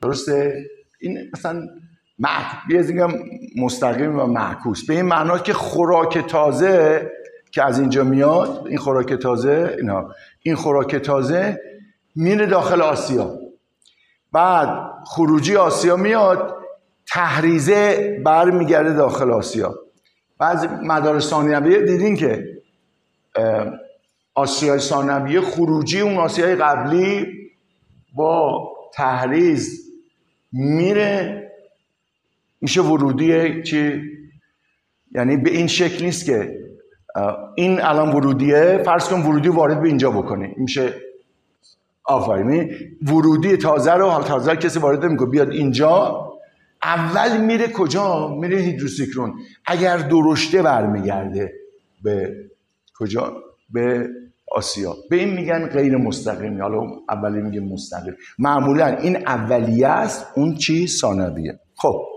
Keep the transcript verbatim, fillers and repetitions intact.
درسته؟ این مثلا معکوس میگم مستقیم و معکوس، به این معنی که خوراک تازه که از اینجا میاد، این خوراک تازه اینا این خوراک تازه میره داخل آسیا، بعد خروجی آسیا میاد، تحریزه برمیگرده داخل آسیا. بعضی مدارس ثانویه دیدین که آسیای ثانویه خروجی اون آسیای قبلی با تحریز میره میشه ورودی چی؟ یعنی به این شکل نیست که این الان ورودیه، فرض کن ورودی وارد به اینجا بکنه میشه آفرین، ورودی تازه رو حال تازه کسی وارد نمیکنه بیاد اینجا، اول میره کجا؟ میره هیدروسیکرون، اگر درشته برمیگرده به کجا؟ به آسیا. به این میگن غیر مستقیم، حالا اولی میگه مستقیم. معمولا این اولیه است، اون چی؟ ثانویه. خب